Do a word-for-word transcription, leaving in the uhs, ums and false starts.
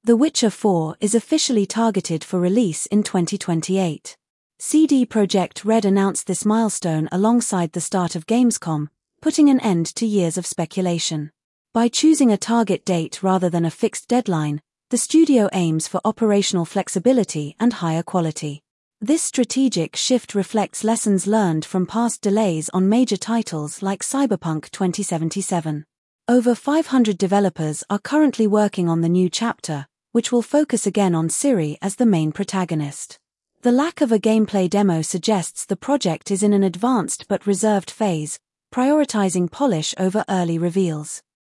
The Witcher four is officially targeted for release in twenty twenty-eight. C D Projekt Red announced this milestone alongside the start of Gamescom, putting an end to years of speculation. By choosing a target date rather than a fixed deadline, the studio aims for operational flexibility and higher quality. This strategic shift reflects lessons learned from past delays on major titles like Cyberpunk twenty seventy-seven. Over five hundred developers are currently working on the new chapter, which will focus again on Ciri as the main protagonist. The lack of a gameplay demo suggests the project is in an advanced but reserved phase, prioritizing polish over early reveals.